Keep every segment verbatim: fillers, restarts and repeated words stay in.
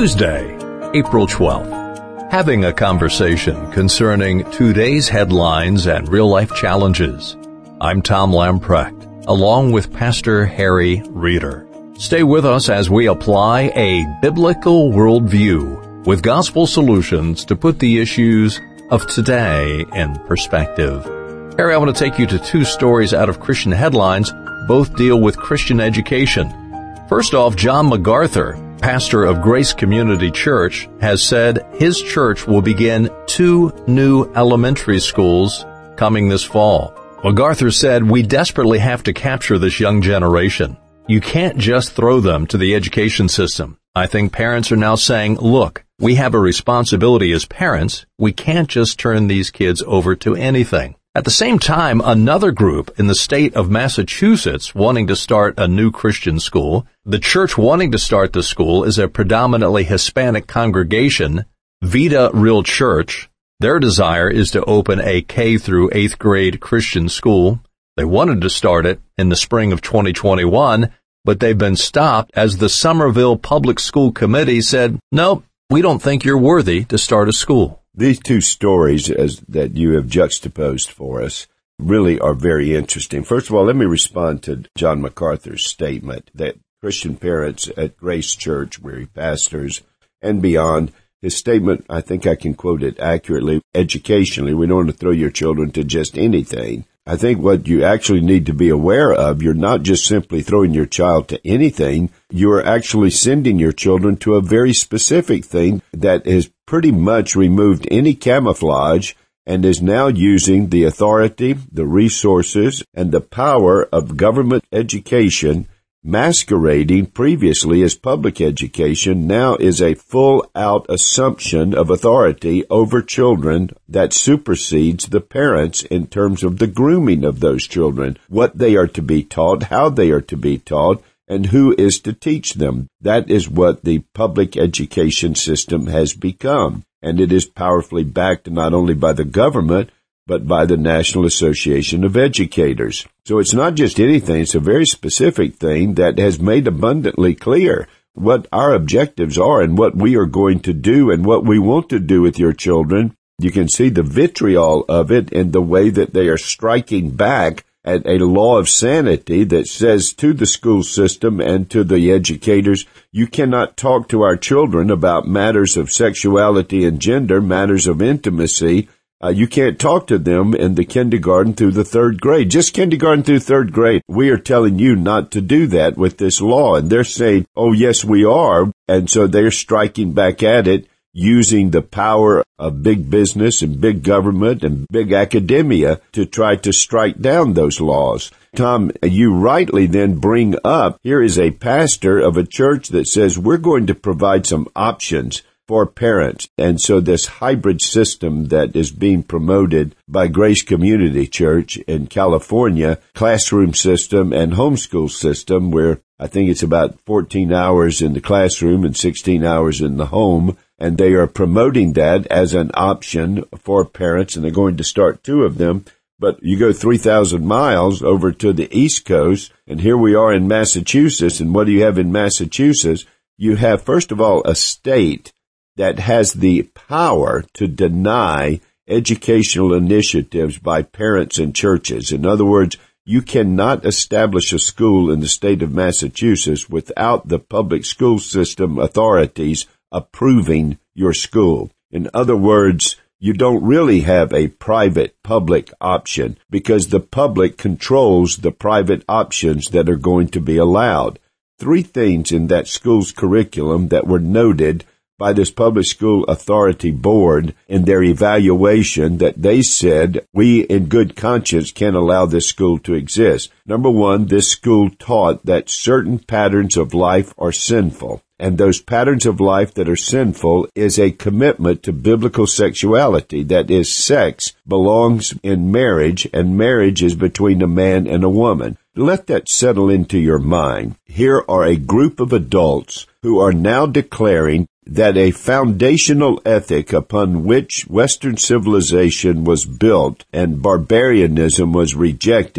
Tuesday, April twelfth. Having a conversation concerning today's headlines and real-life challenges. I'm Tom Lamprecht, along with Pastor Harry Reeder. Stay with us as we apply a biblical worldview with gospel solutions to put the issues of today in perspective. Harry, I want to take you to two stories out of Christian headlines. Both deal with Christian education. First off, John MacArthur, pastor of Grace Community Church, has said his church will begin two new elementary schools coming this fall. MacArthur said, "We desperately have to capture this young generation. You can't just throw them to the education system. I think parents are now saying, look, we have a responsibility as parents. We can't just turn these kids over to anything." At the same time, another group in the state of Massachusetts wanting to start a new Christian school. The church wanting to start the school is a predominantly Hispanic congregation, Vida Real Church. Their desire is to open a K through eighth grade Christian school. They wanted to start it in the spring of twenty twenty-one, but they've been stopped as the Somerville Public School Committee said, "No, we don't think you're worthy to start a school." These two stories as that you have juxtaposed for us really are very interesting. First of all, let me respond to John MacArthur's statement that Christian parents at Grace Church, where he pastors, and beyond, his statement, I think I can quote it accurately, educationally, we don't want to throw your children to just anything. I think what you actually need to be aware of, you're not just simply throwing your child to anything, you're actually sending your children to a very specific thing that has pretty much removed any camouflage and is now using the authority, the resources, and the power of government education, masquerading previously as public education, now is a full-out assumption of authority over children that supersedes the parents in terms of the grooming of those children, what they are to be taught, how they are to be taught, and who is to teach them. That is what the public education system has become, and it is powerfully backed not only by the government, but by the National Association of Educators. So it's not just anything, it's a very specific thing that has made abundantly clear what our objectives are and what we are going to do and what we want to do with your children. You can see the vitriol of it in the way that they are striking back at a law of sanity that says to the school system and to the educators, you cannot talk to our children about matters of sexuality and gender, matters of intimacy. Uh, you can't talk to them in the kindergarten through the third grade. Just kindergarten through third grade. We are telling you not to do that with this law. And they're saying, oh, yes, we are. And so they're striking back at it using the power of big business and big government and big academia to try to strike down those laws. Tom, you rightly then bring up, here is a pastor of a church that says we're going to provide some options for parents. And so this hybrid system that is being promoted by Grace Community Church in California, classroom system and homeschool system, where I think it's about fourteen hours in the classroom and sixteen hours in the home. And they are promoting that as an option for parents, and they're going to start two of them. But you go three thousand miles over to the East Coast, and here we are in Massachusetts. And what do you have in Massachusetts? You have, first of all, a state that has the power to deny educational initiatives by parents and churches. In other words, you cannot establish a school in the state of Massachusetts without the public school system authorities approving your school. In other words, you don't really have a private-public option because the public controls the private options that are going to be allowed. Three things in that school's curriculum that were noted by this public school authority board in their evaluation that they said, we in good conscience can't allow this school to exist. Number one, this school taught that certain patterns of life are sinful. And those patterns of life that are sinful is a commitment to biblical sexuality. That is, sex belongs in marriage, and marriage is between a man and a woman. Let that settle into your mind. Here are a group of adults who are now declaring that a foundational ethic upon which Western civilization was built and barbarianism was rejected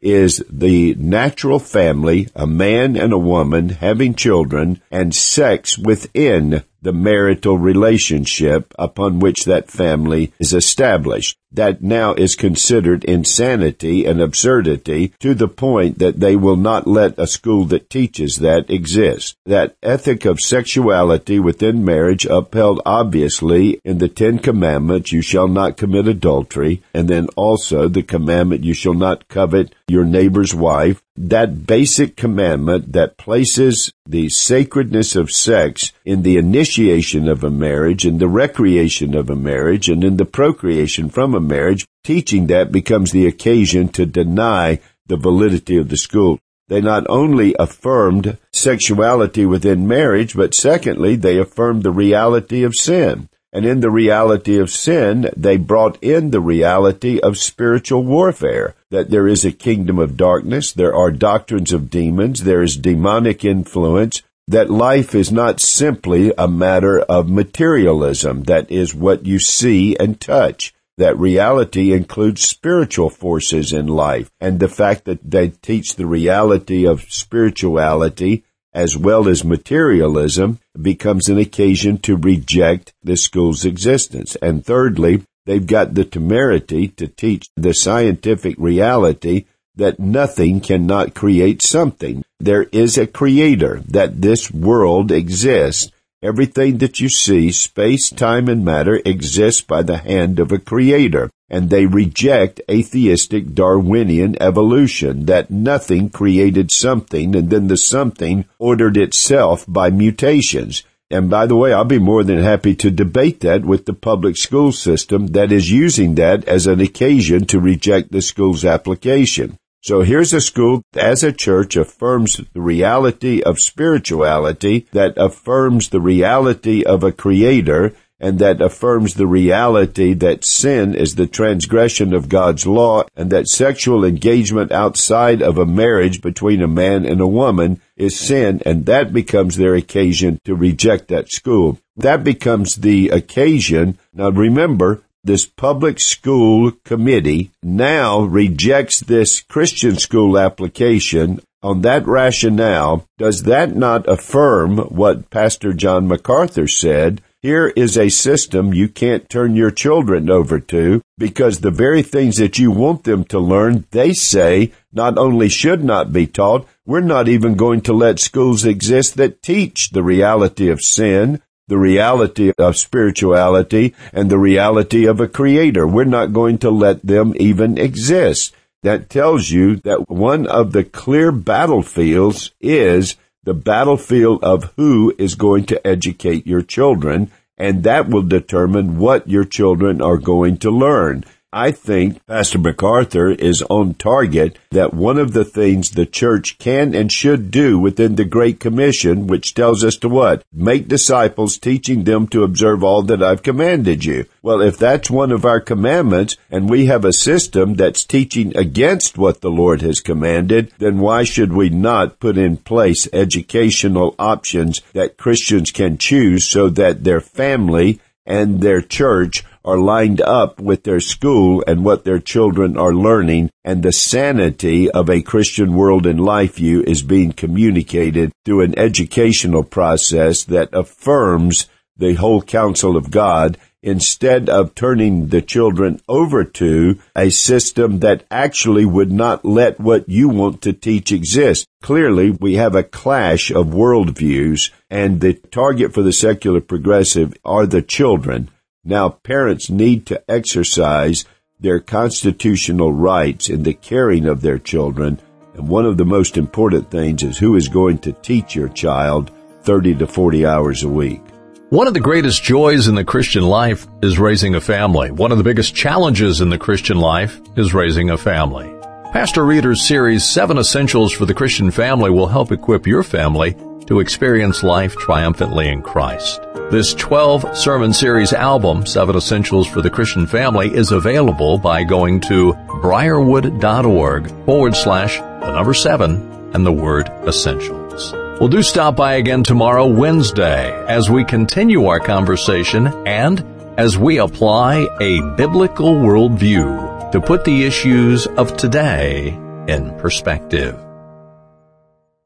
is the natural family, a man and a woman having children, and sex within the marital relationship upon which that family is established. That now is considered insanity and absurdity to the point that they will not let a school that teaches that exist. That ethic of sexuality within marriage, upheld obviously in the Ten Commandments, you shall not commit adultery, and then also the commandment, you shall not covet your neighbor's wife. That basic commandment that places the sacredness of sex in the initiation of a marriage, in the recreation of a marriage, and in the procreation from a marriage, teaching that becomes the occasion to deny the validity of the school. They not only affirmed sexuality within marriage, but secondly, they affirmed the reality of sin. And in the reality of sin, they brought in the reality of spiritual warfare, that there is a kingdom of darkness, there are doctrines of demons, there is demonic influence, that life is not simply a matter of materialism, that is what you see and touch. That reality includes spiritual forces in life, and the fact that they teach the reality of spirituality as well as materialism becomes an occasion to reject the school's existence. And thirdly, they've got the temerity to teach the scientific reality that nothing cannot create something. There is a creator, that this world exists. Everything that you see, space, time, and matter, exists by the hand of a creator. And they reject atheistic Darwinian evolution, that nothing created something, and then the something ordered itself by mutations. And by the way, I'll be more than happy to debate that with the public school system that is using that as an occasion to reject the school's application. So here's a school, as a church, affirms the reality of spirituality, that affirms the reality of a creator, and that affirms the reality that sin is the transgression of God's law, and that sexual engagement outside of a marriage between a man and a woman is sin, and that becomes their occasion to reject that school. That becomes the occasion. Now remember, this public school committee now rejects this Christian school application on that rationale. Does that not affirm what Pastor John MacArthur said? Here is a system you can't turn your children over to, because the very things that you want them to learn, they say, not only should not be taught, we're not even going to let schools exist that teach the reality of sin, the reality of spirituality, and the reality of a creator. We're not going to let them even exist. That tells you that one of the clear battlefields is the battlefield of who is going to educate your children, and that will determine what your children are going to learn. I think Pastor MacArthur is on target, that one of the things the church can and should do within the Great Commission, which tells us to what? Make disciples, teaching them to observe all that I've commanded you. Well, if that's one of our commandments, and we have a system that's teaching against what the Lord has commanded, then why should we not put in place educational options that Christians can choose so that their family and their church are lined up with their school and what their children are learning, and the sanity of a Christian world and life view is being communicated through an educational process that affirms the whole counsel of God, instead of turning the children over to a system that actually would not let what you want to teach exist. Clearly, we have a clash of worldviews, and the target for the secular progressive are the children. Now, parents need to exercise their constitutional rights in the caring of their children, and one of the most important things is who is going to teach your child thirty to forty hours a week. One of the greatest joys in the Christian life is raising a family. One of the biggest challenges in the Christian life is raising a family. Pastor Reeder's series, Seven Essentials for the Christian Family, will help equip your family to experience life triumphantly in Christ. This twelve-sermon series album, Seven Essentials for the Christian Family, is available by going to briarwood.org forward slash the number seven and the word essentials. Well, do stop by again tomorrow, Wednesday, as we continue our conversation and as we apply a biblical worldview to put the issues of today in Perspective.